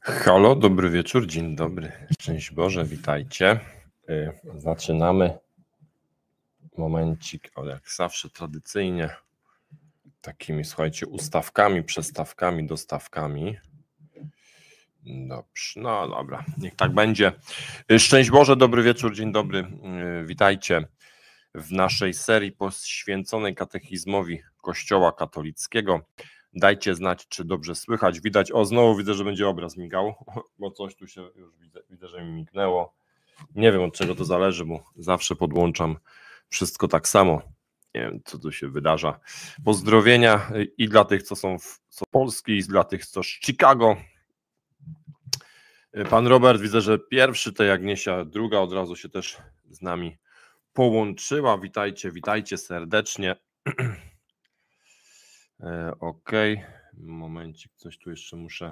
Halo, dobry wieczór, dzień dobry, szczęść Boże, witajcie. Zaczynamy. Momencik, jak zawsze tradycyjnie, takimi, słuchajcie, ustawkami, przestawkami, dostawkami. Dobrze, no dobra, niech tak będzie. Szczęść Boże, dobry wieczór, dzień dobry, witajcie w naszej serii poświęconej katechizmowi Kościoła katolickiego. Dajcie znać, czy dobrze słychać, widać. O, znowu widzę, że będzie obraz migał, bo coś tu się już widzę, że mi mignęło. Nie wiem, od czego to zależy, bo zawsze podłączam wszystko tak samo. Nie wiem, co tu się wydarza. Pozdrowienia i dla tych, co są z Polski, i dla tych, co z Chicago. Pan Robert, widzę, że pierwszy, tej Agniesia, druga od razu się też z nami połączyła. Witajcie, witajcie serdecznie. Ok, momencik, coś tu jeszcze muszę.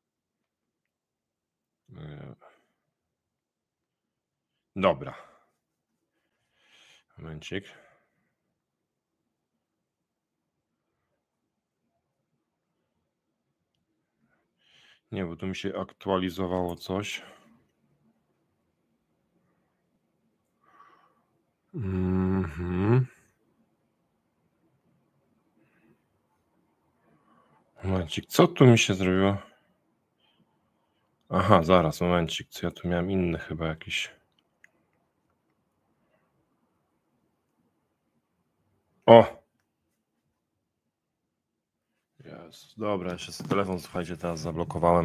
Dobra. Momencik. Nie, bo tu mi się aktualizowało coś. Momencik, co tu mi się zrobiło? Aha, zaraz, momencik, co ja tu miałem inny chyba jakiś. O! Jest. Dobra, jeszcze sobie telefon, słuchajcie, teraz zablokowałem.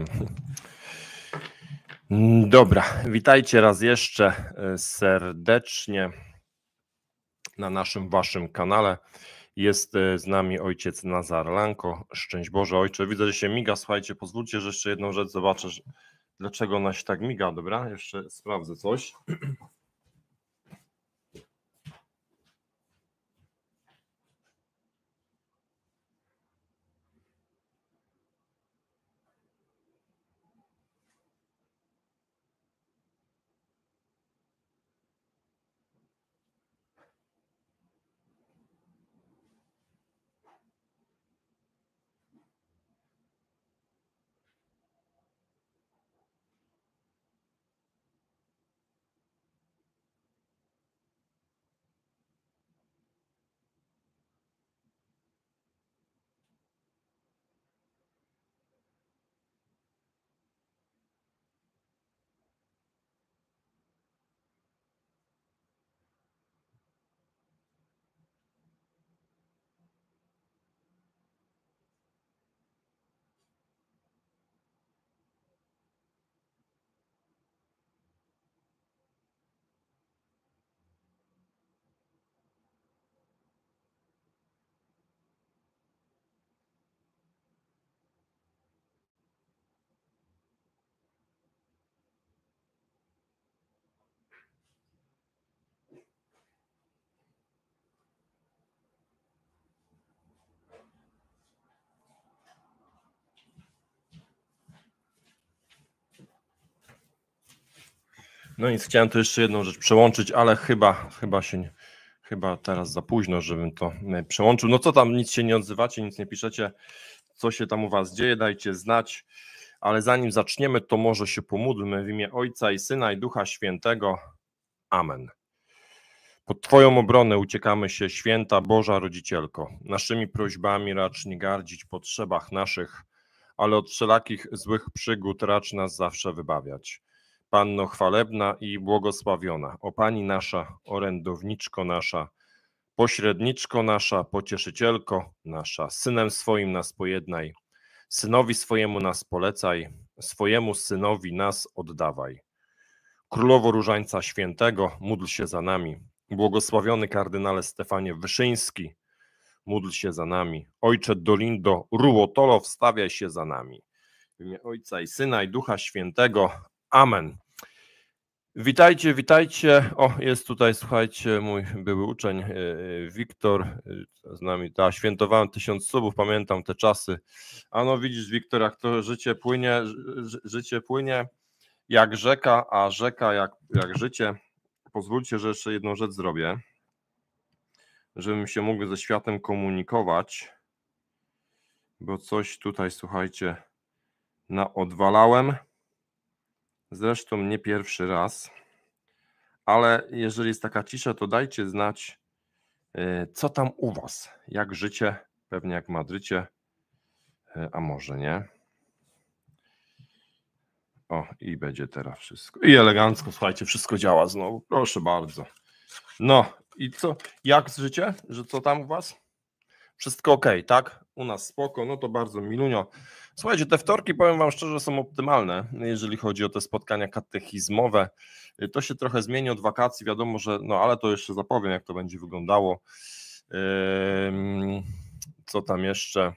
Dobra, witajcie raz jeszcze serdecznie na naszym, waszym kanale. Jest z nami ojciec Nazar Lanko. Szczęść Boże, ojcze. Widzę, że się miga, słuchajcie, pozwólcie, że jeszcze jedną rzecz zobaczę, dlaczego ona się tak miga, dobra? Jeszcze sprawdzę coś. No nic, chciałem tu jeszcze jedną rzecz przełączyć, ale chyba teraz za późno, żebym to przełączył. No co tam, nic się nie odzywacie, nic nie piszecie, co się tam u was dzieje, dajcie znać. Ale zanim zaczniemy, to może się pomódlmy w imię Ojca i Syna i Ducha Świętego. Amen. Pod Twoją obronę uciekamy się, święta Boża Rodzicielko. Naszymi prośbami racz nie gardzić potrzebach naszych, ale od wszelakich złych przygód racz nas zawsze wybawiać. Panno chwalebna i błogosławiona, o Pani nasza, orędowniczko nasza, pośredniczko nasza, pocieszycielko nasza, Synem swoim nas pojednaj, Synowi swojemu nas polecaj, swojemu Synowi nas oddawaj. Królowo Różańca Świętego, módl się za nami. Błogosławiony kardynale Stefanie Wyszyński, módl się za nami. Ojcze Dolindo Ruotolo, wstawiaj się za nami. W imię Ojca i Syna i Ducha Świętego. Amen. Witajcie, witajcie. O, jest tutaj, słuchajcie, mój były uczeń Wiktor z nami. Świętowałem 1000 subów, pamiętam te czasy. A no widzisz, Wiktor, jak to życie płynie jak rzeka, a rzeka jak życie. Pozwólcie, że jeszcze jedną rzecz zrobię, żebym się mógł ze światem komunikować, bo coś tutaj, słuchajcie, odwalałem. Zresztą nie pierwszy raz, ale jeżeli jest taka cisza, to dajcie znać, co tam u was, jak życie, pewnie jak w Madrycie, a może nie. O, i będzie teraz wszystko. I elegancko, słuchajcie, wszystko działa znowu, proszę bardzo. No i co, jak z życie, że co tam u was? Wszystko ok, tak? U nas spoko, no to bardzo milunio. Słuchajcie, te wtorki, powiem wam szczerze, są optymalne, jeżeli chodzi o te spotkania katechizmowe. To się trochę zmieni od wakacji, wiadomo, że, no ale to jeszcze zapowiem, jak to będzie wyglądało. Co tam jeszcze?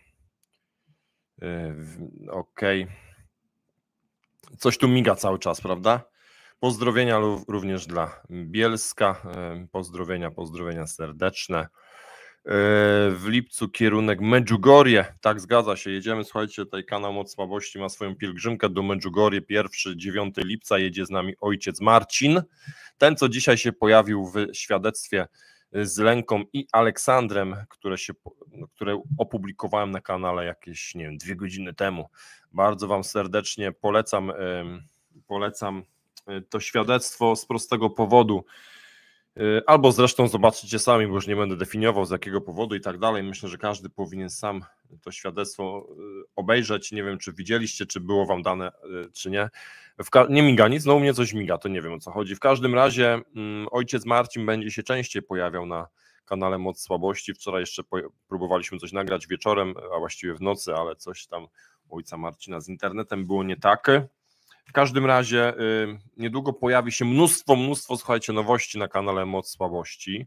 Okej. Coś tu miga cały czas, prawda? Pozdrowienia również dla Bielska. Pozdrowienia serdeczne. W lipcu kierunek Medjugorje, tak zgadza się, jedziemy, słuchajcie, tutaj kanał Moc Słabości ma swoją pielgrzymkę do Medjugorje, 9 lipca jedzie z nami ojciec Marcin, ten co dzisiaj się pojawił w świadectwie z Lenką i Aleksandrem, które opublikowałem na kanale jakieś, nie wiem, 2 godziny temu. Bardzo wam serdecznie polecam to świadectwo z prostego powodu. Albo zresztą zobaczycie sami, bo już nie będę definiował z jakiego powodu i tak dalej. Myślę, że każdy powinien sam to świadectwo obejrzeć. Nie wiem, czy widzieliście, czy było wam dane, czy nie. Nie miga nic, no u mnie coś miga, to nie wiem, o co chodzi. W każdym razie ojciec Marcin będzie się częściej pojawiał na kanale Moc Słabości. Wczoraj jeszcze próbowaliśmy coś nagrać wieczorem, a właściwie w nocy, ale coś tam ojca Marcina z internetem było nie tak. W każdym razie niedługo pojawi się mnóstwo, słuchajcie, nowości na kanale Moc Słabości.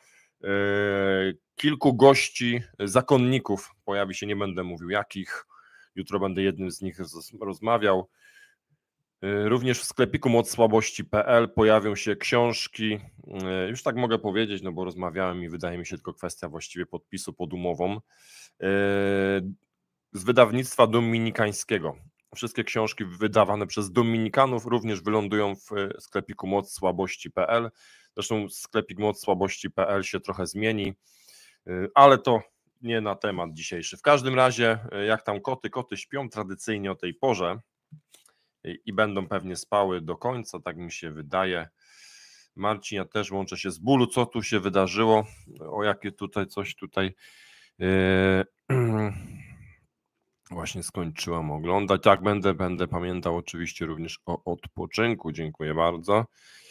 Kilku gości, zakonników pojawi się, nie będę mówił jakich. Jutro będę jednym z nich rozmawiał. Również w sklepiku mocsłabości.pl pojawią się książki. Już tak mogę powiedzieć, no bo rozmawiałem i wydaje mi się tylko kwestia właściwie podpisu pod umową. Z wydawnictwa dominikańskiego. Wszystkie książki wydawane przez dominikanów również wylądują w sklepiku mocsłabości.pl. Zresztą sklepik mocsłabości.pl się trochę zmieni, ale to nie na temat dzisiejszy. W każdym razie, jak tam koty? Koty śpią tradycyjnie o tej porze i będą pewnie spały do końca, tak mi się wydaje. Marcin, ja też łączę się z bólu. Co tu się wydarzyło? O jakie tutaj coś tutaj... Właśnie skończyłam oglądać. Tak, będę pamiętał oczywiście również o odpoczynku. Dziękuję bardzo.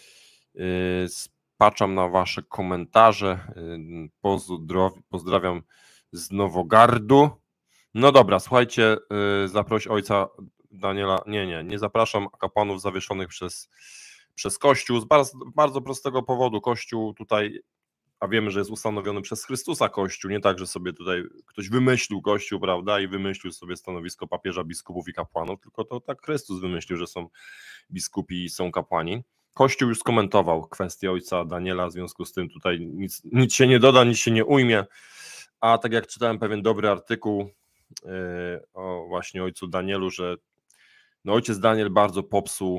Spaczam na wasze komentarze. Pozdrawiam z Nowogardu. No dobra, słuchajcie, zaproś ojca Daniela. Nie zapraszam kapłanów zawieszonych przez Kościół z bardzo prostego powodu. Kościół tutaj, a wiemy, że jest ustanowiony przez Chrystusa Kościół, nie tak, że sobie tutaj ktoś wymyślił Kościół, prawda, i wymyślił sobie stanowisko papieża, biskupów i kapłanów, tylko to tak Chrystus wymyślił, że są biskupi i są kapłani. Kościół już skomentował kwestię ojca Daniela, w związku z tym tutaj nic się nie doda, nic się nie ujmie, a tak jak czytałem pewien dobry artykuł o właśnie ojcu Danielu, że no ojciec Daniel bardzo popsuł,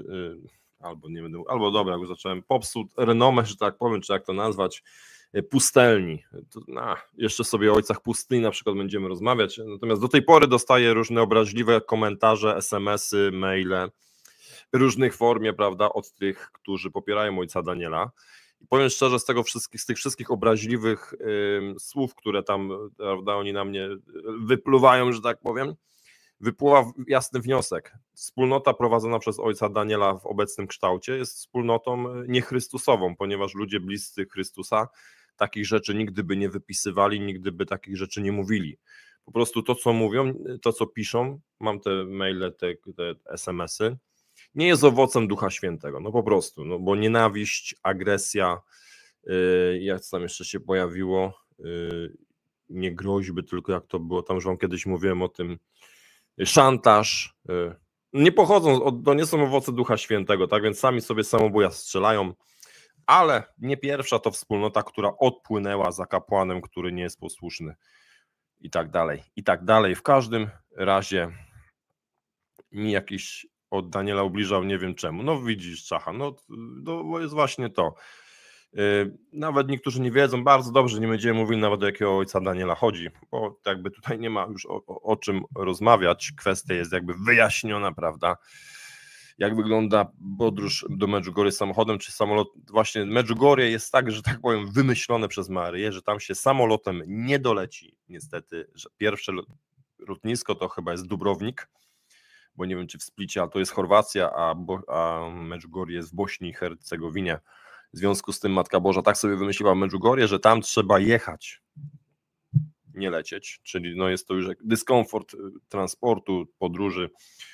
albo dobra, już zacząłem, popsuł renomę, że tak powiem, czy jak to nazwać, pustelni. Jeszcze sobie o ojcach pustyni na przykład będziemy rozmawiać, natomiast do tej pory dostaję różne obraźliwe komentarze, SMS-y, maile, różnych formie, prawda, od tych, którzy popierają ojca Daniela. I powiem szczerze, z tych wszystkich obraźliwych słów, które tam, prawda, oni na mnie wypluwają, że tak powiem, wypływa jasny wniosek. Wspólnota prowadzona przez ojca Daniela w obecnym kształcie jest wspólnotą niechrystusową, ponieważ ludzie bliscy Chrystusa takich rzeczy nigdy by nie wypisywali, nigdy by takich rzeczy nie mówili. Po prostu to, co mówią, to, co piszą, mam te maile, te SMS-y, nie jest owocem Ducha Świętego, no po prostu, no bo nienawiść, agresja, jak tam jeszcze się pojawiło, nie groźby, tylko jak to było, tam już wam kiedyś mówiłem o tym, szantaż, nie pochodzą, to nie są owoce Ducha Świętego, tak więc sami sobie samobuja strzelają, ale nie pierwsza to wspólnota, która odpłynęła za kapłanem, który nie jest posłuszny i tak dalej, i tak dalej. W każdym razie mi jakiś od Daniela ubliżał, nie wiem czemu. No widzisz, Czacha, no bo jest właśnie to. Nawet niektórzy nie wiedzą, bardzo dobrze, nie będziemy mówili nawet o jakiego ojca Daniela chodzi, bo jakby tutaj nie ma już o czym rozmawiać, kwestia jest jakby wyjaśniona, prawda, Jak wygląda podróż do Medjugorje samochodem czy samolot? Właśnie Medjugorje jest tak, że tak powiem, wymyślone przez Maryję, że tam się samolotem nie doleci. Niestety, że pierwsze lotnisko to chyba jest Dubrownik, bo nie wiem czy w Splicie, ale to jest Chorwacja, a Medjugorje jest w Bośni i Hercegowinie. W związku z tym Matka Boża tak sobie wymyśliła Medjugorje, że tam trzeba jechać, nie lecieć, czyli no jest to już dyskomfort transportu, podróży.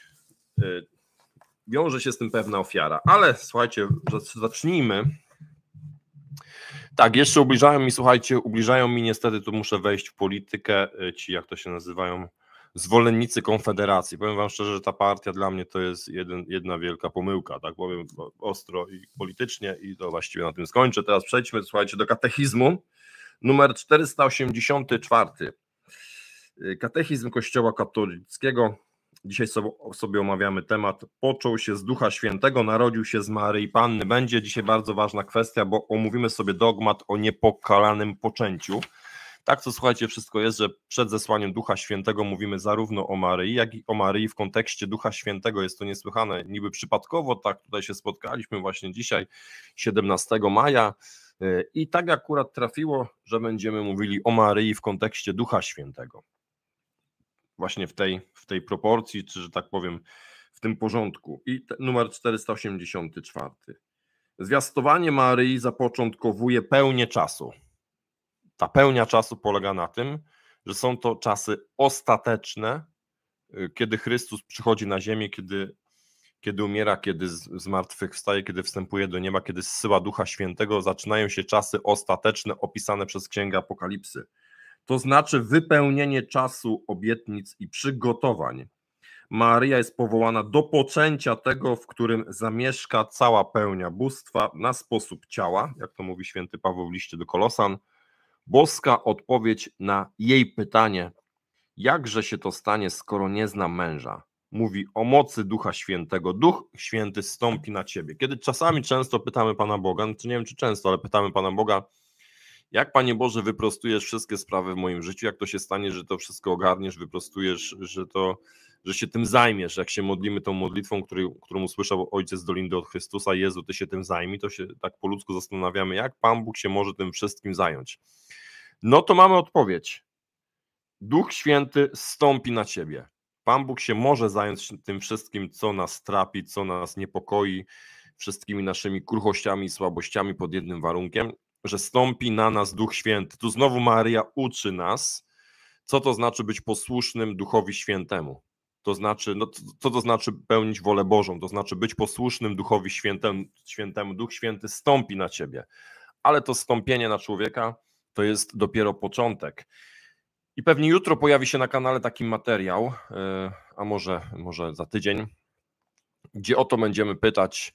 Wiąże się z tym pewna ofiara, ale słuchajcie, zacznijmy. Tak, jeszcze ubliżają mi niestety, tu muszę wejść w politykę, ci jak to się nazywają, zwolennicy Konfederacji. Powiem wam szczerze, że ta partia dla mnie to jest jedna wielka pomyłka, tak powiem ostro i politycznie i to właściwie na tym skończę. Teraz przejdźmy, słuchajcie, do katechizmu numer 484. Katechizm Kościoła katolickiego. Dzisiaj sobie omawiamy temat. Począł się z Ducha Świętego, narodził się z Maryi Panny. Będzie dzisiaj bardzo ważna kwestia, bo omówimy sobie dogmat o niepokalanym poczęciu. Tak to słuchajcie, wszystko jest, że przed zesłaniem Ducha Świętego mówimy zarówno o Maryi, jak i o Maryi w kontekście Ducha Świętego. Jest to niesłychane, niby przypadkowo, tak tutaj się spotkaliśmy właśnie dzisiaj, 17 maja i tak akurat trafiło, że będziemy mówili o Maryi w kontekście Ducha Świętego. Właśnie w tej proporcji, czy że tak powiem, w tym porządku. I numer 484. Zwiastowanie Maryi zapoczątkowuje pełnię czasu. Ta pełnia czasu polega na tym, że są to czasy ostateczne, kiedy Chrystus przychodzi na ziemię, kiedy umiera, kiedy zmartwychwstaje, kiedy wstępuje do nieba, kiedy zsyła Ducha Świętego, zaczynają się czasy ostateczne opisane przez Księgę Apokalipsy. To znaczy wypełnienie czasu obietnic i przygotowań. Maryja jest powołana do poczęcia tego, w którym zamieszka cała pełnia bóstwa na sposób ciała, jak to mówi święty Paweł w liście do Kolosan. Boska odpowiedź na jej pytanie, jakże się to stanie, skoro nie znam męża. Mówi o mocy Ducha Świętego. Duch Święty stąpi na ciebie. Kiedy czasami często pytamy Pana Boga, no to nie wiem czy często, ale pytamy Pana Boga, jak Panie Boże wyprostujesz wszystkie sprawy w moim życiu, jak to się stanie, że to wszystko ogarniesz, wyprostujesz, że się tym zajmiesz, jak się modlimy tą modlitwą, którą usłyszał Ojciec Dolindy od Chrystusa, Jezu, Ty się tym zajmij, to się tak po ludzku zastanawiamy, jak Pan Bóg się może tym wszystkim zająć. No to mamy odpowiedź. Duch Święty stąpi na Ciebie. Pan Bóg się może zająć tym wszystkim, co nas trapi, co nas niepokoi, wszystkimi naszymi kruchościami i słabościami pod jednym warunkiem, że stąpi na nas Duch Święty. Tu znowu Maryja uczy nas, co to znaczy być posłusznym Duchowi Świętemu. To znaczy, no, co to znaczy pełnić wolę Bożą, to znaczy być posłusznym Duchowi Świętemu. Duch Święty stąpi na ciebie, ale to stąpienie na człowieka to jest dopiero początek. I pewnie jutro pojawi się na kanale taki materiał, a może za tydzień, gdzie o to będziemy pytać,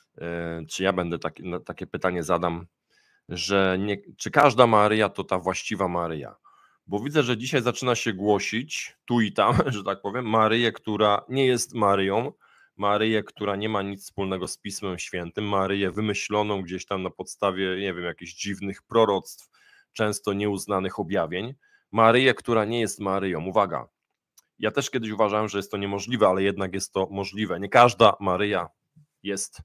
czy ja będę takie pytanie zadam, że czy każda Maryja to ta właściwa Maryja? Bo widzę, że dzisiaj zaczyna się głosić tu i tam, że tak powiem, Maryję, która nie jest Maryją, Maryję, która nie ma nic wspólnego z Pismem Świętym, Maryję wymyśloną gdzieś tam na podstawie, nie wiem, jakichś dziwnych proroctw, często nieuznanych objawień, Maryję, która nie jest Maryją. Uwaga, ja też kiedyś uważałem, że jest to niemożliwe, ale jednak jest to możliwe. Nie każda Maryja jest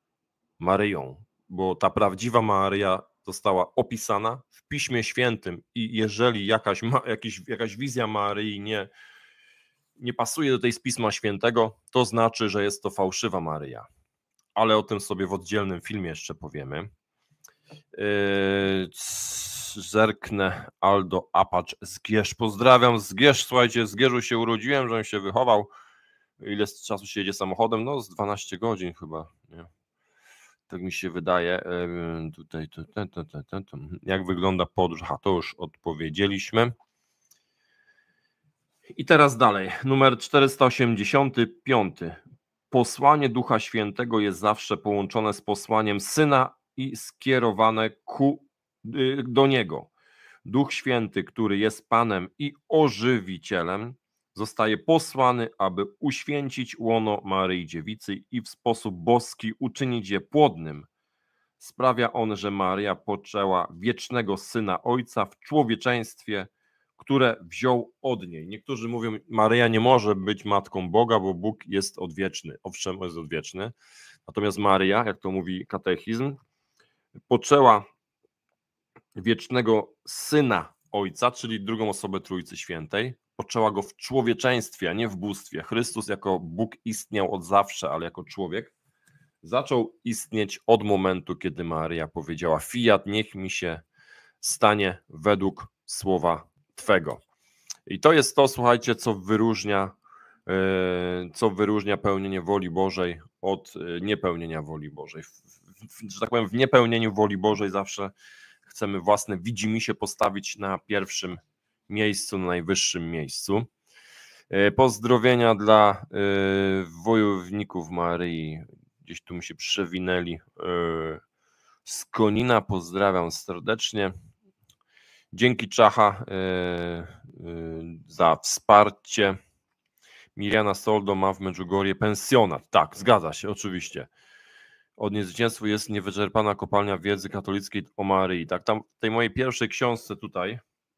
Maryją, bo ta prawdziwa Maryja została opisana w Piśmie Świętym i jeżeli jakaś wizja Maryi nie pasuje do tej z Pisma Świętego, to znaczy, że jest to fałszywa Maryja. Ale o tym sobie w oddzielnym filmie jeszcze powiemy. Zerknę, Aldo Apacz Zgierz. Pozdrawiam Zgierz, słuchajcie, w Zgierzu się urodziłem, żebym się wychował. Ile czasu się jedzie samochodem? No z 12 godzin chyba, nie? Tak mi się wydaje. Tutaj, jak wygląda podróż? Aha, to już odpowiedzieliśmy. I teraz dalej, numer 485. Posłanie Ducha Świętego jest zawsze połączone z posłaniem Syna i skierowane do Niego. Duch Święty, który jest Panem i ożywicielem, zostaje posłany, aby uświęcić łono Maryi Dziewicy i w sposób boski uczynić je płodnym. Sprawia on, że Maryja poczęła wiecznego Syna Ojca w człowieczeństwie, które wziął od niej. Niektórzy mówią, Maryja nie może być matką Boga, bo Bóg jest odwieczny. Owszem, jest odwieczny. Natomiast Maryja, jak to mówi katechizm, poczęła wiecznego Syna Ojca, czyli drugą osobę Trójcy Świętej. Poczęła go w człowieczeństwie, a nie w bóstwie. Chrystus jako Bóg istniał od zawsze, ale jako człowiek zaczął istnieć od momentu, kiedy Maryja powiedziała: Fiat, niech mi się stanie według słowa Twego. I to jest to, słuchajcie, co wyróżnia pełnienie woli Bożej od niepełnienia woli Bożej. Że tak powiem, w niepełnieniu woli Bożej zawsze chcemy własne widzimisię postawić na pierwszym miejscu, na najwyższym miejscu. Pozdrowienia dla wojowników Maryi. Gdzieś tu mi się przewinęli. Z Konina pozdrawiam serdecznie. Dzięki Czacha za wsparcie. Miriana Soldo ma w Medjugorje pensjonat. Tak, zgadza się, oczywiście. Od niezwycięstwa jest niewyczerpana kopalnia wiedzy katolickiej o Maryi. Tak, tam w tej mojej pierwszej książce tutaj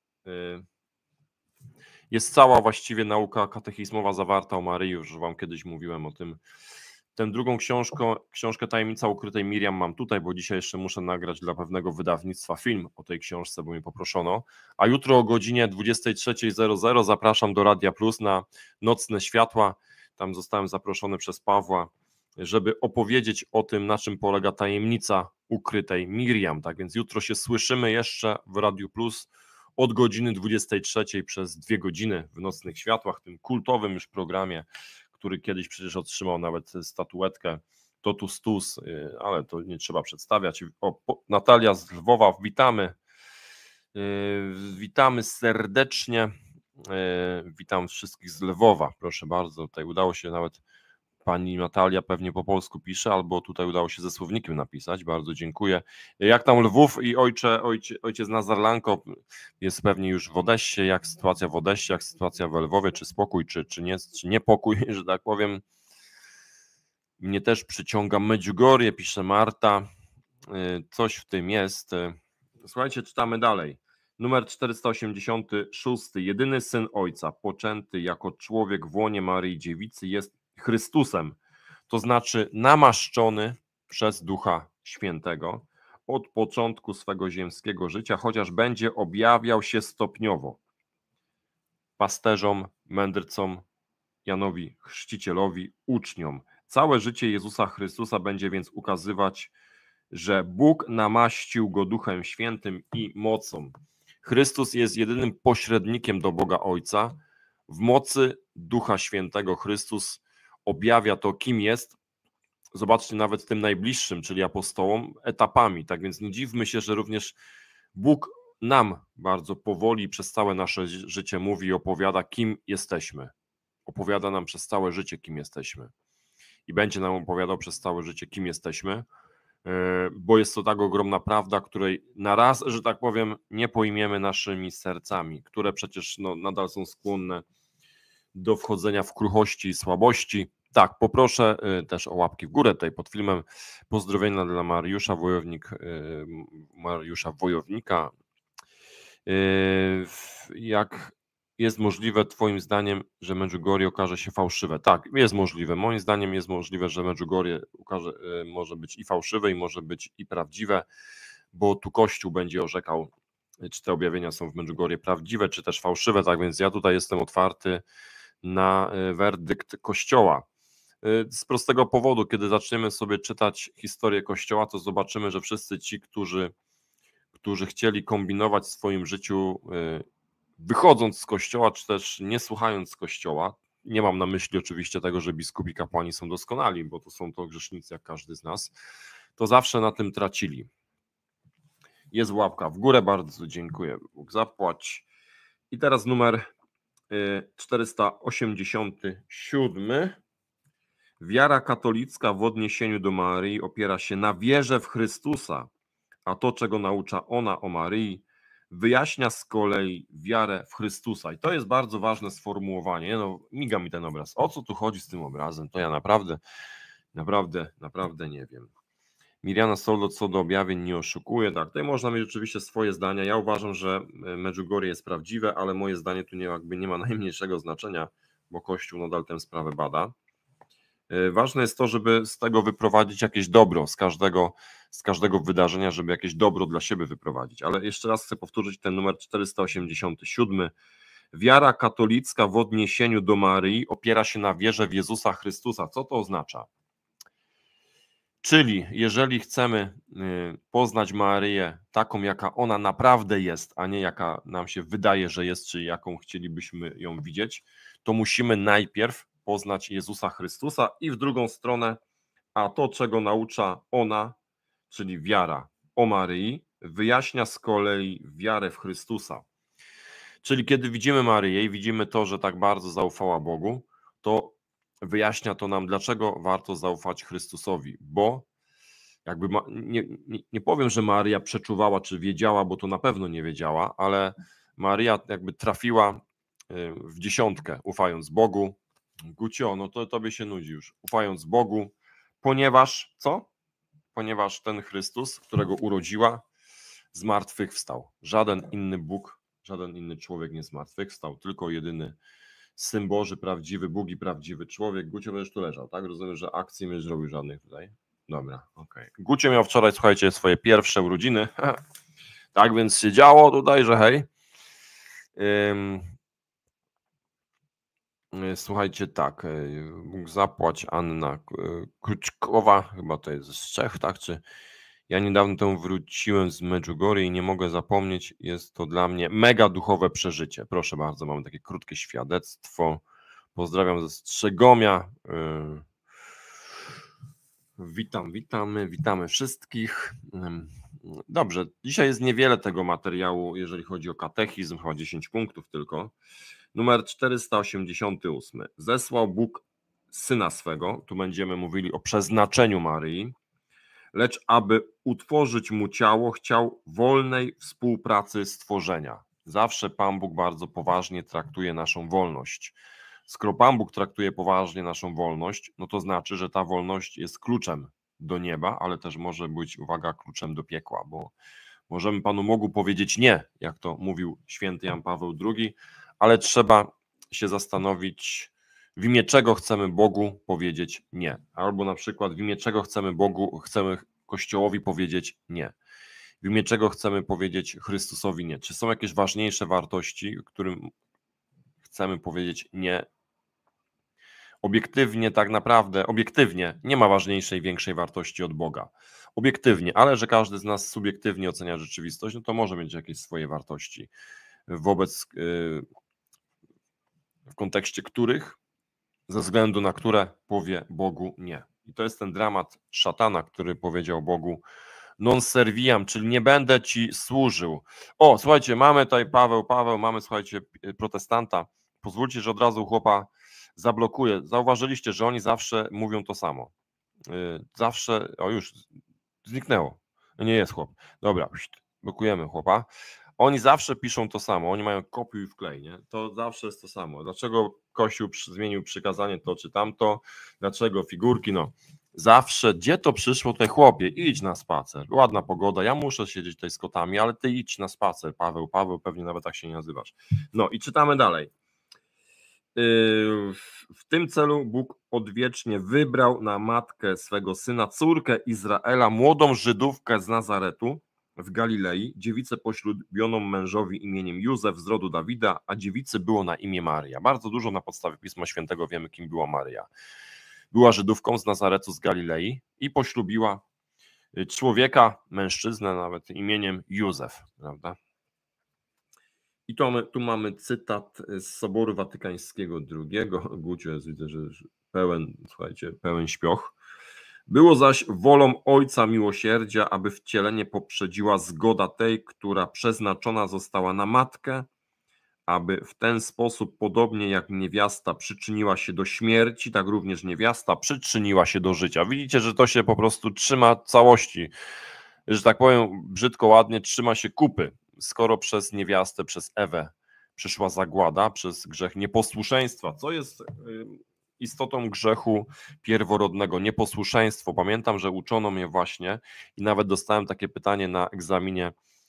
jest cała właściwie nauka katechizmowa zawarta o Maryi, już wam kiedyś mówiłem o tym. Tę drugą książkę Tajemnica ukrytej Miriam mam tutaj, bo dzisiaj jeszcze muszę nagrać dla pewnego wydawnictwa film o tej książce, bo mnie poproszono. A jutro o godzinie 23:00 zapraszam do Radia Plus na Nocne Światła. Tam zostałem zaproszony przez Pawła, żeby opowiedzieć o tym, na czym polega tajemnica ukrytej Miriam. Tak więc jutro się słyszymy jeszcze w Radiu Plus od godziny 23:00 przez 2 godziny w Nocnych Światłach, tym kultowym już programie, który kiedyś przecież otrzymał nawet statuetkę Totus Tus, ale to nie trzeba przedstawiać. Natalia z Lwowa, witamy. Witamy serdecznie. Witam wszystkich z Lwowa, proszę bardzo. Tutaj udało się nawet, pani Natalia pewnie po polsku pisze, albo tutaj udało się ze słownikiem napisać. Bardzo dziękuję. Jak tam Lwów i ojciec Nazar Lanko jest pewnie już w Odessie. Jak sytuacja w Odessie, jak sytuacja w Lwowie, czy spokój, czy niepokój, że tak powiem. Mnie też przyciąga Medjugorje, pisze Marta. Coś w tym jest. Słuchajcie, czytamy dalej. Numer 486. Jedyny Syn Ojca, poczęty jako człowiek w łonie Maryi Dziewicy, jest Chrystusem, to znaczy namaszczony przez Ducha Świętego od początku swego ziemskiego życia, chociaż będzie objawiał się stopniowo pasterzom, mędrcom, Janowi Chrzcicielowi, uczniom. Całe życie Jezusa Chrystusa będzie więc ukazywać, że Bóg namaścił go Duchem Świętym i mocą. Chrystus jest jedynym pośrednikiem do Boga Ojca. W mocy Ducha Świętego Chrystus objawia to, kim jest. Zobaczcie, nawet tym najbliższym, czyli apostołom, etapami. Tak więc nie dziwmy się, że również Bóg nam bardzo powoli przez całe nasze życie mówi i opowiada, kim jesteśmy. Opowiada nam przez całe życie, kim jesteśmy. I będzie nam opowiadał przez całe życie, kim jesteśmy, bo jest to tak ogromna prawda, której na raz, że tak powiem, nie pojmiemy naszymi sercami, które przecież nadal są skłonne do wchodzenia w kruchości i słabości. Tak, poproszę też o łapki w górę tutaj pod filmem. Pozdrowienia dla Mariusza Wojownika. Jak jest możliwe twoim zdaniem, że Medjugorje okaże się fałszywe? Tak, jest możliwe. Moim zdaniem jest możliwe, że Medjugorje może być i fałszywe, i może być i prawdziwe, bo tu Kościół będzie orzekał, czy te objawienia są w Medjugorje prawdziwe, czy też fałszywe. Tak więc ja tutaj jestem otwarty na werdykt Kościoła. Z prostego powodu, kiedy zaczniemy sobie czytać historię Kościoła, to zobaczymy, że wszyscy ci, którzy chcieli kombinować w swoim życiu, wychodząc z Kościoła, czy też nie słuchając Kościoła, nie mam na myśli oczywiście tego, że biskupi i kapłani są doskonali, bo to są to grzesznicy jak każdy z nas, to zawsze na tym tracili. Jest łapka w górę, bardzo dziękuję, Bóg zapłać. I teraz numer 487. Wiara katolicka w odniesieniu do Maryi opiera się na wierze w Chrystusa, a to, czego naucza ona o Maryi, wyjaśnia z kolei wiarę w Chrystusa. I to jest bardzo ważne sformułowanie. Miga mi ten obraz. O co tu chodzi z tym obrazem? To ja naprawdę nie wiem. Mirjana Soldo co do objawień nie oszukuje. Tak, tutaj można mieć oczywiście swoje zdania. Ja uważam, że Medjugorje jest prawdziwe, ale moje zdanie tu nie ma najmniejszego znaczenia, bo Kościół nadal tę sprawę bada. Ważne jest to, żeby z tego wyprowadzić jakieś dobro, z każdego wydarzenia, żeby jakieś dobro dla siebie wyprowadzić. Ale jeszcze raz chcę powtórzyć ten numer 487. Wiara katolicka w odniesieniu do Maryi opiera się na wierze w Jezusa Chrystusa. Co to oznacza? Czyli jeżeli chcemy poznać Maryję taką, jaka ona naprawdę jest, a nie jaka nam się wydaje, że jest, czy jaką chcielibyśmy ją widzieć, to musimy najpierw poznać Jezusa Chrystusa i w drugą stronę, a to, czego naucza ona, czyli wiara o Maryi, wyjaśnia z kolei wiarę w Chrystusa. Czyli kiedy widzimy Maryję i widzimy to, że tak bardzo zaufała Bogu, to wyjaśnia to nam, dlaczego warto zaufać Chrystusowi, bo jakby nie powiem, że Maryja przeczuwała, czy wiedziała, bo to na pewno nie wiedziała, ale Maryja jakby trafiła w dziesiątkę, ufając Bogu. Gucio, no to tobie się nudzi już. Ufając Bogu, ponieważ co? Ponieważ ten Chrystus, którego urodziła, zmartwychwstał. Żaden inny Bóg, żaden inny człowiek nie zmartwychwstał, tylko jedyny Syn Boży, prawdziwy Bóg i prawdziwy człowiek. Gucio będziesz tu leżał, tak? Rozumiem, że akcji nie zrobił żadnych tutaj. Dobra, okej. Gucio miał wczoraj, słuchajcie, swoje pierwsze urodziny. Tak więc się działo tutaj, że hej. Słuchajcie, tak. Bóg zapłać, Anna Kruczkowa, chyba to jest z Czech, tak? Czy ja niedawno temu wróciłem z Medjugorje i nie mogę zapomnieć. Jest to dla mnie mega duchowe przeżycie. Proszę bardzo, mamy takie krótkie świadectwo. Pozdrawiam ze Strzegomia. Witamy wszystkich. Dobrze, dzisiaj jest niewiele tego materiału, jeżeli chodzi o katechizm, chyba 10 punktów tylko. Numer 488. Zesłał Bóg Syna swego, tu będziemy mówili o przeznaczeniu Maryi, lecz aby utworzyć mu ciało, chciał wolnej współpracy stworzenia. Zawsze Pan Bóg bardzo poważnie traktuje naszą wolność. Skoro Pan Bóg traktuje poważnie naszą wolność, no to znaczy, że ta wolność jest kluczem do nieba, ale też może być, uwaga, kluczem do piekła, bo możemy Panu Bogu powiedzieć nie, jak to mówił święty Jan Paweł II, ale trzeba się zastanowić, w imię czego chcemy Bogu powiedzieć nie. Albo na przykład w imię czego chcemy Kościołowi powiedzieć nie. W imię czego chcemy powiedzieć Chrystusowi nie. Czy są jakieś ważniejsze wartości, którym chcemy powiedzieć nie? Obiektywnie, tak naprawdę, obiektywnie nie ma ważniejszej, większej wartości od Boga. Obiektywnie, ale że każdy z nas subiektywnie ocenia rzeczywistość, no to może mieć jakieś swoje wartości, w kontekście których, ze względu na które powie Bogu nie. I to jest ten dramat szatana, który powiedział Bogu non serviam, czyli nie będę ci służył. O, słuchajcie, mamy tutaj Paweł, mamy, słuchajcie, protestanta. Pozwólcie, że od razu chłopa zablokuję. Zauważyliście, że oni zawsze mówią to samo. Zawsze, o już zniknęło. Nie jest chłop. Dobra, blokujemy chłopa. Oni zawsze piszą to samo, oni mają kopiuj i wklej, nie? To zawsze jest to samo. Dlaczego Kościół zmienił przykazanie to czy tamto? Dlaczego figurki? No zawsze, gdzie to przyszło tutaj chłopie? Idź na spacer, ładna pogoda, ja muszę siedzieć tutaj z kotami, ale ty idź na spacer, Paweł, pewnie nawet tak się nie nazywasz. No i czytamy dalej. W tym celu Bóg odwiecznie wybrał na matkę swego syna córkę Izraela, młodą Żydówkę z Nazaretu w Galilei, dziewicę poślubioną mężowi imieniem Józef z rodu Dawida, a dziewicy było na imię Maria. Bardzo dużo na podstawie Pisma Świętego wiemy, kim była Maria. Była Żydówką z Nazaretu z Galilei i poślubiła człowieka, mężczyznę nawet imieniem Józef, prawda? I tu mamy cytat z Soboru Watykańskiego II. Gucio jest, widzę, że pełen śpioch. Było zaś wolą Ojca Miłosierdzia, aby wcielenie poprzedziła zgoda tej, która przeznaczona została na matkę, aby w ten sposób, podobnie jak niewiasta przyczyniła się do śmierci, tak również niewiasta przyczyniła się do życia. Widzicie, że to się po prostu trzyma całości, że tak powiem brzydko, ładnie, trzyma się kupy. Skoro przez niewiastę, przez Ewę przyszła zagłada, przez grzech nieposłuszeństwa, co jest istotą grzechu pierworodnego, nieposłuszeństwo. Pamiętam, że uczono mnie właśnie i nawet dostałem takie pytanie na egzaminie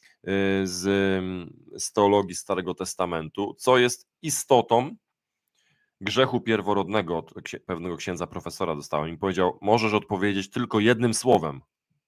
z teologii Starego Testamentu, co jest istotą grzechu pierworodnego. Od pewnego księdza profesora dostałem i powiedział, możesz odpowiedzieć tylko jednym słowem.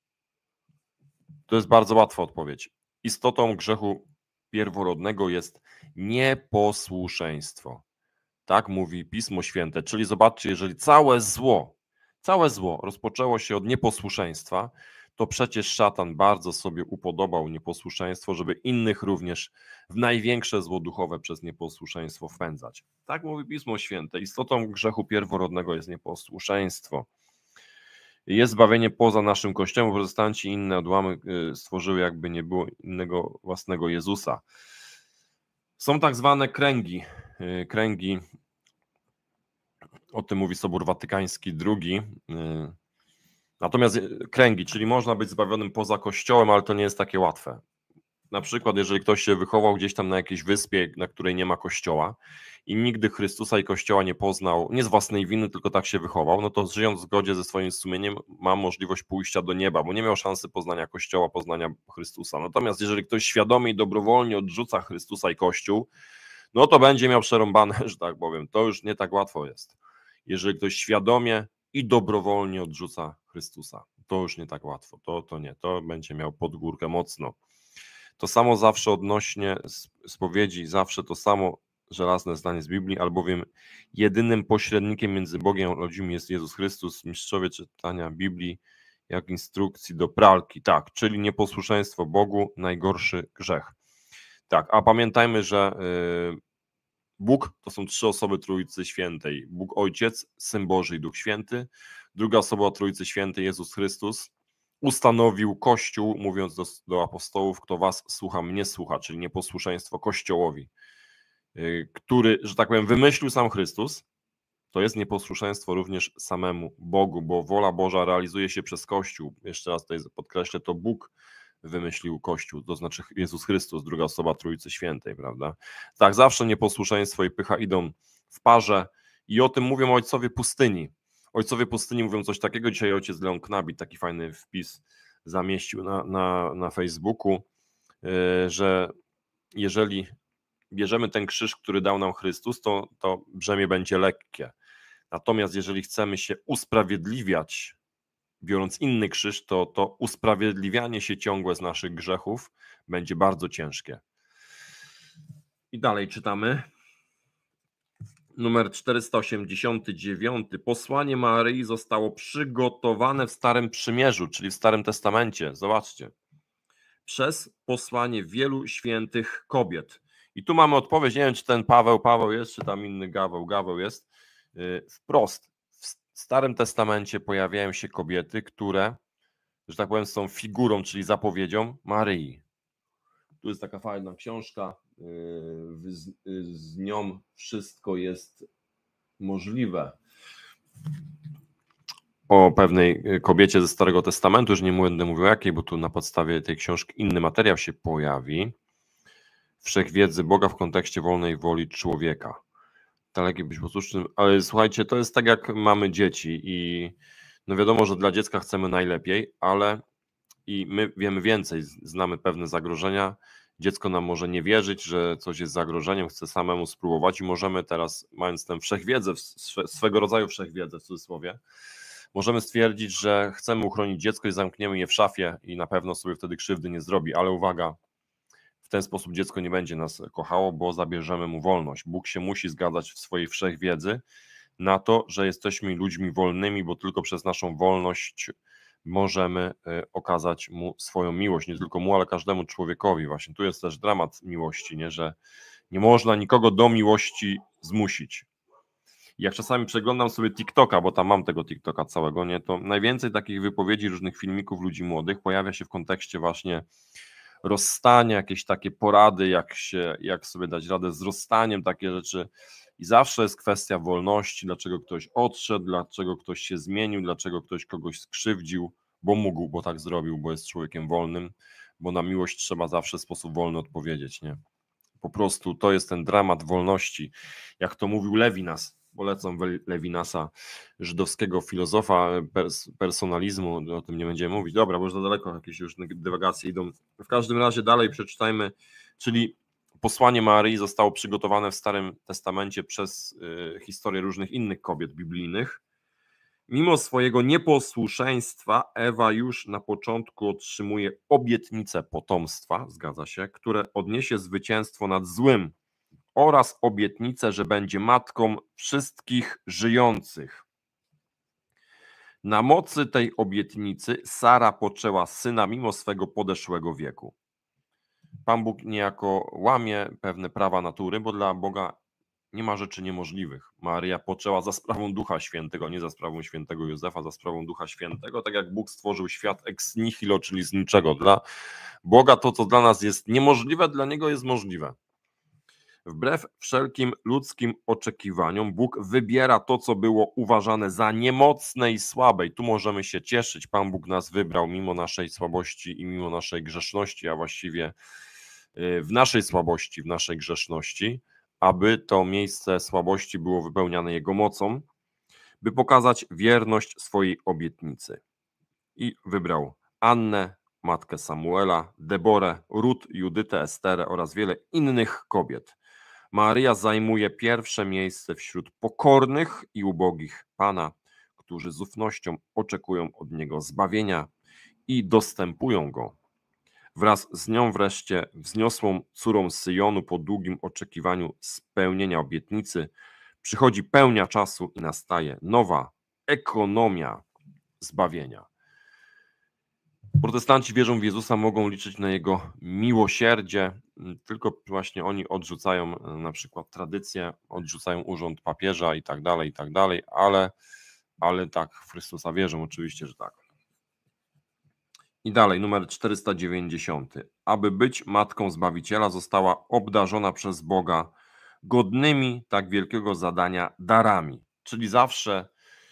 To jest bardzo łatwa odpowiedź. Istotą grzechu pierworodnego jest nieposłuszeństwo. Tak mówi Pismo Święte. Czyli zobaczcie, jeżeli całe zło rozpoczęło się od nieposłuszeństwa, to przecież szatan bardzo sobie upodobał nieposłuszeństwo, żeby innych również w największe zło duchowe przez nieposłuszeństwo wpędzać. Tak mówi Pismo Święte. Istotą grzechu pierworodnego jest nieposłuszeństwo. Jest zbawienie poza naszym Kościołem, protestanci inne odłamy stworzyły, jakby nie było innego własnego Jezusa. Są tak zwane kręgi, o tym mówi Sobór Watykański II, natomiast kręgi, czyli można być zbawionym poza Kościołem, ale to nie jest takie łatwe. Na przykład, jeżeli ktoś się wychował gdzieś tam na jakiejś wyspie, na której nie ma Kościoła i nigdy Chrystusa i Kościoła nie poznał, nie z własnej winy, tylko tak się wychował, no to żyjąc w zgodzie ze swoim sumieniem ma możliwość pójścia do nieba, bo nie miał szansy poznania Kościoła, poznania Chrystusa. Natomiast jeżeli ktoś świadomie i dobrowolnie odrzuca Chrystusa i Kościół, no to będzie miał przerąbane, że tak powiem. To już nie tak łatwo jest. Jeżeli ktoś świadomie i dobrowolnie odrzuca Chrystusa, to już nie tak łatwo. To nie, to będzie miał pod górkę mocno. To samo zawsze odnośnie spowiedzi, zawsze to samo żelazne zdanie z Biblii, albowiem jedynym pośrednikiem między Bogiem a ludźmi jest Jezus Chrystus. Mistrzowie czytania Biblii jak instrukcji do pralki. Tak, czyli nieposłuszeństwo Bogu, najgorszy grzech. Tak, a pamiętajmy, że Bóg to są trzy osoby Trójcy Świętej. Bóg Ojciec, Syn Boży i Duch Święty. Druga osoba Trójcy Świętej, Jezus Chrystus, ustanowił Kościół, mówiąc do apostołów, kto was słucha, mnie słucha, czyli nieposłuszeństwo Kościołowi, który, że tak powiem, wymyślił sam Chrystus. To jest nieposłuszeństwo również samemu Bogu, bo wola Boża realizuje się przez Kościół. Jeszcze raz tutaj podkreślę, to Bóg wymyślił Kościół, to znaczy Jezus Chrystus, druga osoba Trójcy Świętej, prawda? Tak, zawsze nieposłuszeństwo i pycha idą w parze i o tym mówią ojcowie pustyni. Ojcowie pustyni mówią coś takiego, dzisiaj ojciec Leon Knabit taki fajny wpis zamieścił na Facebooku, że jeżeli bierzemy ten krzyż, który dał nam Chrystus, to brzemię będzie lekkie. Natomiast jeżeli chcemy się usprawiedliwiać, biorąc inny krzyż, to usprawiedliwianie się ciągłe z naszych grzechów będzie bardzo ciężkie. I dalej czytamy. Numer 489. Posłanie Maryi zostało przygotowane w Starym Przymierzu, czyli w Starym Testamencie. Zobaczcie. Przez posłanie wielu świętych kobiet. I tu mamy odpowiedź, nie wiem, czy ten Paweł jest, czy tam inny Gaweł jest. Wprost. W Starym Testamencie pojawiają się kobiety, które, że tak powiem, są figurą, czyli zapowiedzią Maryi. Tu jest taka fajna książka, z nią wszystko jest możliwe. O pewnej kobiecie ze Starego Testamentu, już nie będę mówił jakiej, bo tu na podstawie tej książki inny materiał się pojawi. Wszechwiedzy Boga w kontekście wolnej woli człowieka. Daleki być posłusznym, ale słuchajcie, to jest tak jak mamy dzieci i no wiadomo, że dla dziecka chcemy najlepiej, ale i my wiemy więcej, znamy pewne zagrożenia, dziecko nam może nie wierzyć, że coś jest zagrożeniem, chce samemu spróbować i możemy teraz, mając tę wszechwiedzę, swego rodzaju wszechwiedzę w cudzysłowie, możemy stwierdzić, że chcemy uchronić dziecko i zamkniemy je w szafie i na pewno sobie wtedy krzywdy nie zrobi, ale uwaga, w ten sposób dziecko nie będzie nas kochało, bo zabierzemy mu wolność. Bóg się musi zgadzać w swojej wszechwiedzy na to, że jesteśmy ludźmi wolnymi, bo tylko przez naszą wolność możemy okazać mu swoją miłość, nie tylko mu, ale każdemu człowiekowi. Właśnie tu jest też dramat miłości, nie? Że nie można nikogo do miłości zmusić. Jak czasami przeglądam sobie TikToka, bo tam mam tego TikToka całego, nie, to najwięcej takich wypowiedzi, różnych filmików ludzi młodych pojawia się w kontekście właśnie rozstania, jakieś takie porady, jak sobie dać radę z rozstaniem, takie rzeczy. I zawsze jest kwestia wolności, dlaczego ktoś odszedł, dlaczego ktoś się zmienił, dlaczego ktoś kogoś skrzywdził, bo mógł, bo tak zrobił, bo jest człowiekiem wolnym, bo na miłość trzeba zawsze w sposób wolny odpowiedzieć, nie? Po prostu to jest ten dramat wolności, jak to mówił Lewinas. Polecam Lewinasa, żydowskiego filozofa personalizmu, o tym nie będziemy mówić. Dobra, bo już za daleko jakieś już dywagacje idą. W każdym razie dalej przeczytajmy, czyli posłanie Maryi zostało przygotowane w Starym Testamencie przez historię różnych innych kobiet biblijnych. Mimo swojego nieposłuszeństwa Ewa już na początku otrzymuje obietnicę potomstwa, zgadza się, które odniesie zwycięstwo nad złym, oraz obietnicę, że będzie matką wszystkich żyjących. Na mocy tej obietnicy Sara poczęła syna mimo swego podeszłego wieku. Pan Bóg niejako łamie pewne prawa natury, bo dla Boga nie ma rzeczy niemożliwych. Maryja poczęła za sprawą Ducha Świętego, nie za sprawą świętego Józefa, za sprawą Ducha Świętego, tak jak Bóg stworzył świat ex nihilo, czyli z niczego. Dla Boga to, co dla nas jest niemożliwe, dla Niego jest możliwe. Wbrew wszelkim ludzkim oczekiwaniom Bóg wybiera to, co było uważane za niemocne i słabe. I tu możemy się cieszyć. Pan Bóg nas wybrał mimo naszej słabości i mimo naszej grzeszności, a właściwie w naszej słabości, w naszej grzeszności, aby to miejsce słabości było wypełniane Jego mocą, by pokazać wierność swojej obietnicy. I wybrał Annę, matkę Samuela, Deborę, Rut, Judytę, Esterę oraz wiele innych kobiet. Maryja zajmuje pierwsze miejsce wśród pokornych i ubogich Pana, którzy z ufnością oczekują od Niego zbawienia i dostępują Go. Wraz z nią wreszcie wzniosłą córą Syjonu po długim oczekiwaniu spełnienia obietnicy przychodzi pełnia czasu i nastaje nowa ekonomia zbawienia. Protestanci wierzą w Jezusa, mogą liczyć na Jego miłosierdzie, tylko właśnie oni odrzucają na przykład tradycję, odrzucają urząd papieża i tak dalej, ale tak, w Chrystusa wierzą, oczywiście, że tak. I dalej, numer 490. Aby być matką Zbawiciela, została obdarzona przez Boga godnymi tak wielkiego zadania darami. Czyli zawsze,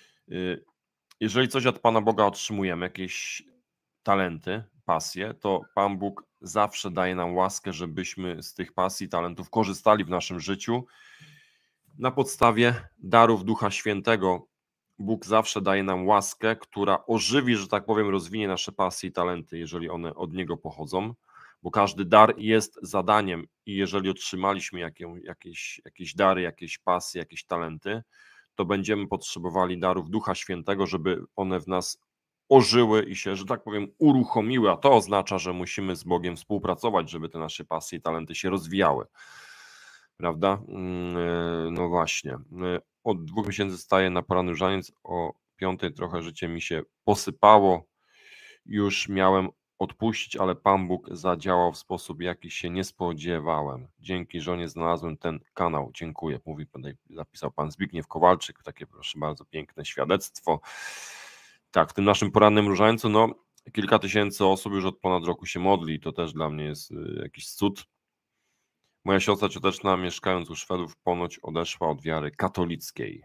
jeżeli coś od Pana Boga otrzymujemy, jakieś talenty, pasje, to Pan Bóg zawsze daje nam łaskę, żebyśmy z tych pasji, talentów korzystali w naszym życiu. Na podstawie darów Ducha Świętego Bóg zawsze daje nam łaskę, która ożywi, że tak powiem, rozwinie nasze pasje i talenty, jeżeli one od Niego pochodzą, bo każdy dar jest zadaniem i jeżeli otrzymaliśmy jakieś dary, jakieś pasje, jakieś talenty, to będziemy potrzebowali darów Ducha Świętego, żeby one w nas ożyły i się, że tak powiem, uruchomiły, a to oznacza, że musimy z Bogiem współpracować, żeby te nasze pasje i talenty się rozwijały. Prawda? No właśnie. Od 2 miesięcy staję na poranny różaniec, o 5 trochę życie mi się posypało. Już miałem odpuścić, ale Pan Bóg zadziałał w sposób, jaki się nie spodziewałem. Dzięki żonie znalazłem ten kanał. Dziękuję. Mówi, zapisał Pan Zbigniew Kowalczyk. Takie, proszę bardzo, piękne świadectwo. Tak, w tym naszym porannym różańcu, no kilka tysięcy osób już od ponad roku się modli. To też dla mnie jest jakiś cud. Moja siostra cioteczna, mieszkając u Szwedów, ponoć odeszła od wiary katolickiej.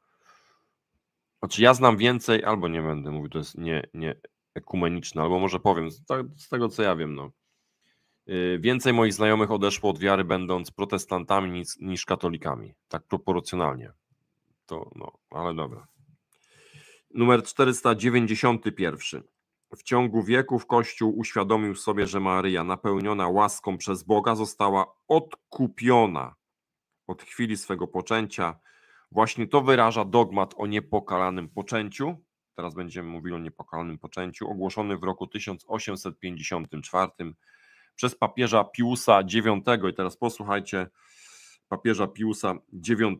Znaczy ja znam więcej, albo nie będę mówił, to jest nie ekumeniczne, albo może powiem, z tego co ja wiem, no. Więcej moich znajomych odeszło od wiary, będąc protestantami niż katolikami. Tak proporcjonalnie. To no, ale dobra. Numer 491. W ciągu wieków Kościół uświadomił sobie, że Maryja, napełniona łaską przez Boga, została odkupiona od chwili swego poczęcia. Właśnie to wyraża dogmat o niepokalanym poczęciu. Teraz będziemy mówili o niepokalanym poczęciu, ogłoszony w roku 1854 przez papieża Piusa IX. I teraz posłuchajcie papieża Piusa IX.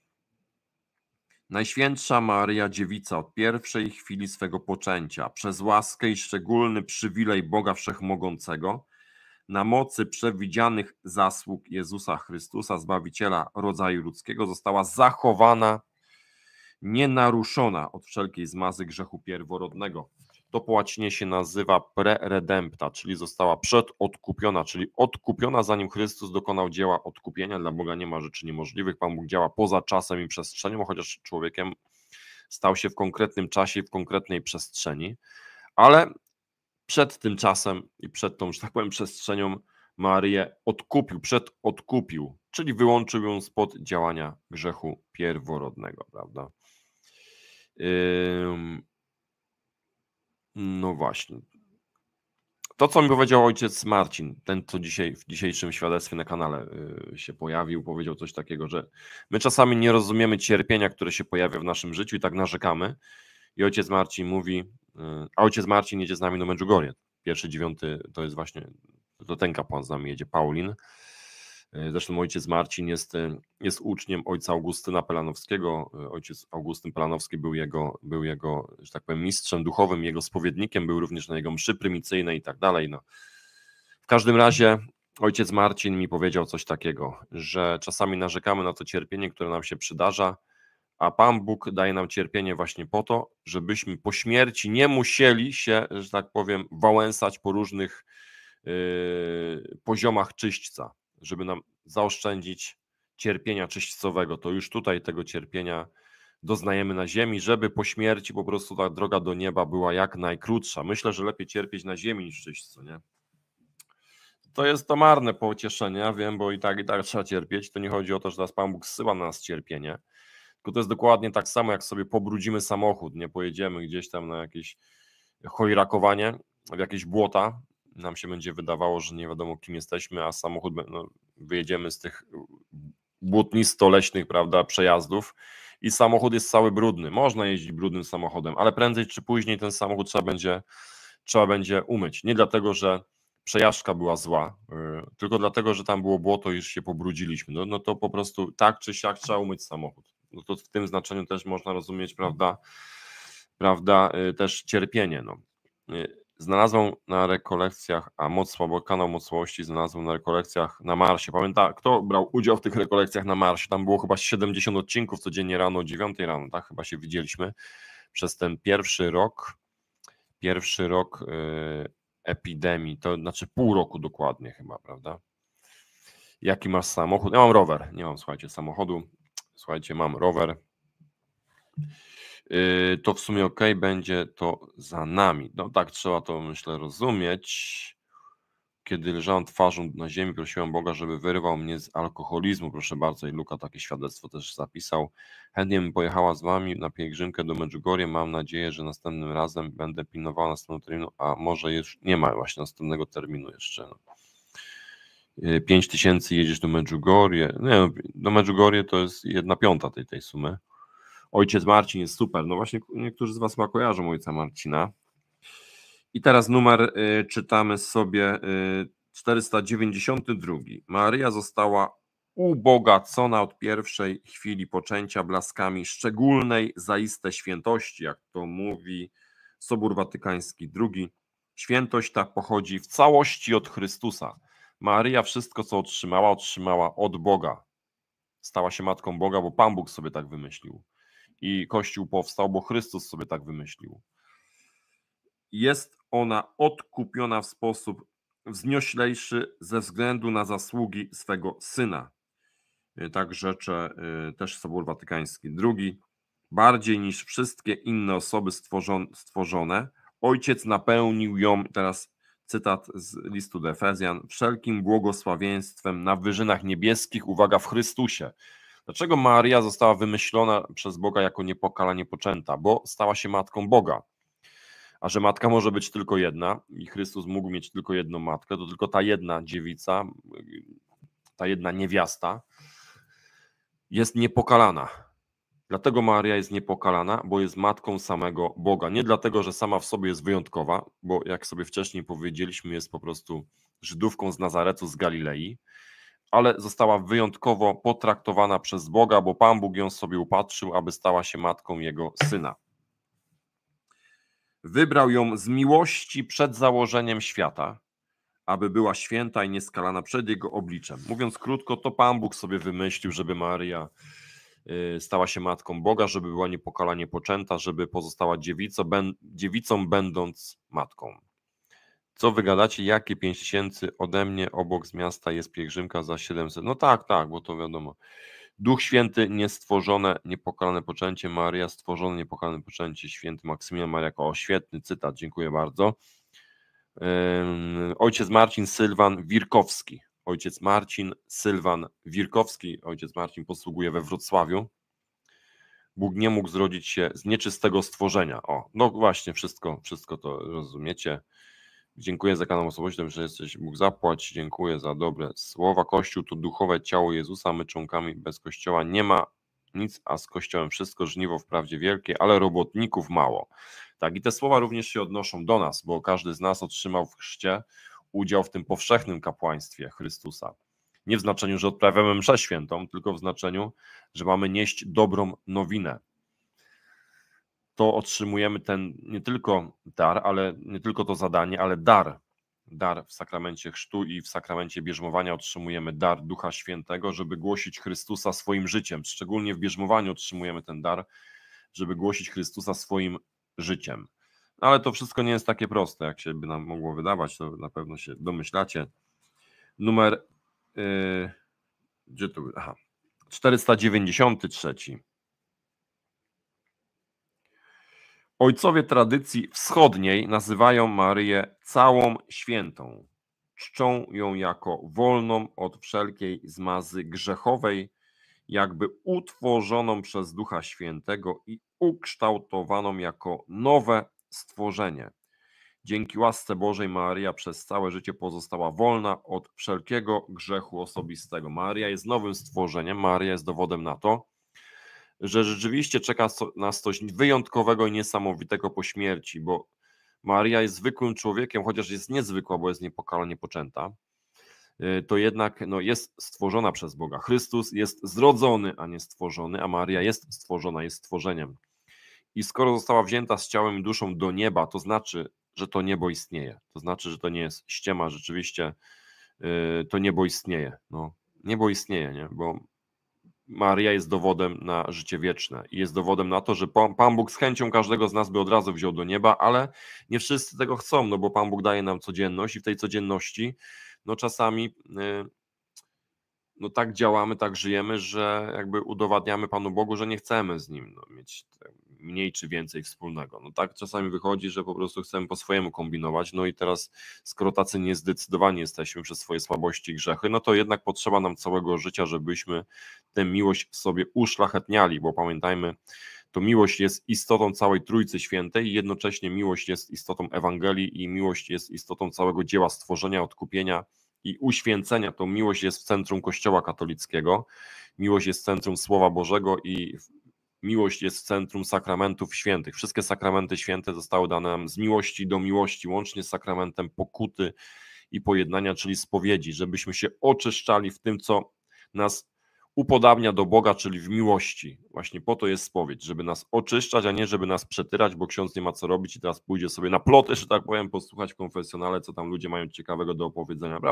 Najświętsza Maryja Dziewica od pierwszej chwili swego poczęcia, przez łaskę i szczególny przywilej Boga Wszechmogącego, na mocy przewidzianych zasług Jezusa Chrystusa, Zbawiciela rodzaju ludzkiego, została zachowana, nienaruszona od wszelkiej zmazy grzechu pierworodnego. To po łacinie się nazywa pre-redempta, czyli została przedodkupiona, czyli odkupiona, zanim Chrystus dokonał dzieła odkupienia. Dla Boga nie ma rzeczy niemożliwych. Pan Bóg działa poza czasem i przestrzenią, chociaż człowiekiem stał się w konkretnym czasie i w konkretnej przestrzeni, ale przed tym czasem i przed tą, że tak powiem, przestrzenią Maryję odkupił, przedodkupił, czyli wyłączył ją spod działania grzechu pierworodnego, prawda? No właśnie. To, co mi powiedział ojciec Marcin, ten, co dzisiaj w dzisiejszym świadectwie na kanale się pojawił, powiedział coś takiego, że my czasami nie rozumiemy cierpienia, które się pojawia w naszym życiu i tak narzekamy. I ojciec Marcin mówi, a ojciec Marcin jedzie z nami do Medjugorje. 1.9 to jest właśnie, to ten kapłan z nami jedzie, Paulin. Zresztą ojciec Marcin jest uczniem ojca Augustyna Pelanowskiego. Ojciec Augustyn Pelanowski był jego, że tak powiem, mistrzem duchowym, jego spowiednikiem, był również na jego mszy prymicyjnej i tak dalej. No. W każdym razie ojciec Marcin mi powiedział coś takiego, że czasami narzekamy na to cierpienie, które nam się przydarza, a Pan Bóg daje nam cierpienie właśnie po to, żebyśmy po śmierci nie musieli się, że tak powiem, wałęsać po różnych poziomach czyśćca, żeby nam zaoszczędzić cierpienia czyśćcowego. To już tutaj tego cierpienia doznajemy na ziemi, żeby po śmierci po prostu ta droga do nieba była jak najkrótsza. Myślę, że lepiej cierpieć na ziemi niż czyśćcu, nie? To jest to marne pocieszenie, ja wiem, bo i tak trzeba cierpieć. To nie chodzi o to, że teraz Pan Bóg zsyła na nas cierpienie, tylko to jest dokładnie tak samo, jak sobie pobrudzimy samochód, nie pojedziemy gdzieś tam na jakieś chojrakowanie, w jakieś błota, nam się będzie wydawało, że nie wiadomo kim jesteśmy, a samochód, no, wyjedziemy z tych błotnisto-leśnych, prawda, przejazdów i samochód jest cały brudny. Można jeździć brudnym samochodem, ale prędzej czy później ten samochód trzeba będzie umyć. Nie dlatego, że przejażdżka była zła, tylko dlatego, że tam było błoto i już się pobrudziliśmy. No to po prostu tak czy siak trzeba umyć samochód. No to w tym znaczeniu też można rozumieć, prawda, też cierpienie. No. Znalazłem na rekolekcjach, kanał Moc Słabości znalazłem na rekolekcjach na Marsie. Pamiętam, kto brał udział w tych rekolekcjach na Marsie? Tam było chyba 70 odcinków codziennie rano o 9 rano, tak? Chyba się widzieliśmy przez ten pierwszy rok epidemii, to znaczy pół roku dokładnie chyba, prawda? Jaki masz samochód? Ja mam rower, nie mam, słuchajcie, samochodu. Słuchajcie, mam rower. To w sumie ok, będzie to za nami. No tak, trzeba to, myślę, rozumieć. Kiedy leżałem twarzą na ziemi, prosiłem Boga, żeby wyrwał mnie z alkoholizmu. Proszę bardzo, i Luka takie świadectwo też zapisał. Chętnie bym pojechała z wami na pielgrzymkę do Medjugorje. Mam nadzieję, że następnym razem będę pilnowała następnego terminu, a może już nie ma właśnie następnego terminu jeszcze. No. 5000 jedziesz do Medjugorje. Nie, do Medjugorje to jest 1/5 tej sumy. Ojciec Marcin jest super. No właśnie niektórzy z was ma kojarzą ojca Marcina. I teraz numer czytamy sobie 492. Maryja została ubogacona od pierwszej chwili poczęcia blaskami szczególnej zaiste świętości, jak to mówi Sobór Watykański II. Świętość ta pochodzi w całości od Chrystusa. Maryja wszystko, co otrzymała od Boga. Stała się matką Boga, bo Pan Bóg sobie tak wymyślił. I Kościół powstał, bo Chrystus sobie tak wymyślił. Jest ona odkupiona w sposób wznioślejszy ze względu na zasługi swego Syna. Tak rzecze też Sobór Watykański II. Bardziej niż wszystkie inne osoby stworzone, Ojciec napełnił ją, teraz cytat z listu do Efezjan, wszelkim błogosławieństwem na wyżynach niebieskich, uwaga, w Chrystusie. Dlaczego Maryja została wymyślona przez Boga jako niepokalanie poczęta? Bo stała się matką Boga. A że matka może być tylko jedna i Chrystus mógł mieć tylko jedną matkę, to tylko ta jedna dziewica, ta jedna niewiasta jest niepokalana. Dlatego Maryja jest niepokalana, bo jest matką samego Boga. Nie dlatego, że sama w sobie jest wyjątkowa, bo jak sobie wcześniej powiedzieliśmy, jest po prostu Żydówką z Nazaretu, z Galilei, ale została wyjątkowo potraktowana przez Boga, bo Pan Bóg ją sobie upatrzył, aby stała się matką Jego Syna. Wybrał ją z miłości przed założeniem świata, aby była święta i nieskalana przed Jego obliczem. Mówiąc krótko, to Pan Bóg sobie wymyślił, żeby Maryja stała się matką Boga, żeby była niepokalanie poczęta, żeby pozostała dziewicą będąc matką. Co wy gadacie? Jakie 5000 ode mnie obok z miasta jest pielgrzymka za 700? No tak, bo to wiadomo. Duch Święty niestworzone, niepokalane poczęcie, Maryja stworzone, niepokalane poczęcie, święty Maksymilian Mariako. O, świetny cytat, dziękuję bardzo. Ojciec Marcin Sylwan Wirkowski. ojciec Marcin Sylwan Wirkowski. Ojciec Marcin posługuje we Wrocławiu. Bóg nie mógł zrodzić się z nieczystego stworzenia. O, no właśnie, wszystko to rozumiecie. Dziękuję za kanał osobowości, że jesteś, Bóg zapłać. Dziękuję za dobre słowa. Kościół to duchowe ciało Jezusa, my członkami bez Kościoła nie ma nic, a z Kościołem wszystko, żniwo wprawdzie wielkie, ale robotników mało. Tak, i te słowa również się odnoszą do nas, bo każdy z nas otrzymał w chrzcie udział w tym powszechnym kapłaństwie Chrystusa. Nie w znaczeniu, że odprawiamy mszę świętą, tylko w znaczeniu, że mamy nieść dobrą nowinę. To otrzymujemy ten nie tylko dar, ale nie tylko to zadanie, ale dar. Dar w sakramencie chrztu i w sakramencie bierzmowania otrzymujemy dar Ducha Świętego, żeby głosić Chrystusa swoim życiem. Szczególnie w bierzmowaniu otrzymujemy ten dar, żeby głosić Chrystusa swoim życiem. Ale to wszystko nie jest takie proste, jak się by nam mogło wydawać, to na pewno się domyślacie. Numer gdzie tu? Aha, 493. Ojcowie tradycji wschodniej nazywają Maryję całą świętą. Czczą ją jako wolną od wszelkiej zmazy grzechowej, jakby utworzoną przez Ducha Świętego i ukształtowaną jako nowe stworzenie. Dzięki łasce Bożej Maryja przez całe życie pozostała wolna od wszelkiego grzechu osobistego. Maryja jest nowym stworzeniem, Maryja jest dowodem na to, że rzeczywiście czeka nas coś wyjątkowego i niesamowitego po śmierci, bo Maryja jest zwykłym człowiekiem, chociaż jest niezwykła, bo jest niepokalanie poczęta, to jednak jest stworzona przez Boga. Chrystus jest zrodzony, a nie stworzony, a Maryja jest stworzona, jest stworzeniem. I skoro została wzięta z ciałem i duszą do nieba, to znaczy, że to niebo istnieje. To znaczy, że to nie jest ściema, rzeczywiście to niebo istnieje. No, niebo istnieje, nie? Bo Maryja jest dowodem na życie wieczne i jest dowodem na to, że Pan Bóg z chęcią każdego z nas by od razu wziął do nieba, ale nie wszyscy tego chcą, no bo Pan Bóg daje nam codzienność i w tej codzienności czasami tak działamy, tak żyjemy, że jakby udowadniamy Panu Bogu, że nie chcemy z Nim mieć mniej czy więcej wspólnego. Tak czasami wychodzi, że po prostu chcemy po swojemu kombinować, i teraz skoro tacy niezdecydowani jesteśmy przez swoje słabości i grzechy, to jednak potrzeba nam całego życia, żebyśmy tę miłość w sobie uszlachetniali, bo pamiętajmy, to miłość jest istotą całej Trójcy Świętej i jednocześnie miłość jest istotą Ewangelii i miłość jest istotą całego dzieła stworzenia, odkupienia i uświęcenia. To miłość jest w centrum Kościoła katolickiego, miłość jest w centrum Słowa Bożego i miłość jest w centrum sakramentów świętych. Wszystkie sakramenty święte zostały dane nam z miłości do miłości, łącznie z sakramentem pokuty i pojednania, czyli spowiedzi, żebyśmy się oczyszczali w tym, co nas upodabnia do Boga, czyli w miłości. Właśnie po to jest spowiedź, żeby nas oczyszczać, a nie żeby nas przetyrać, bo ksiądz nie ma co robić i teraz pójdzie sobie na ploty, że tak powiem, posłuchać w konfesjonale, co tam ludzie mają ciekawego do opowiedzenia.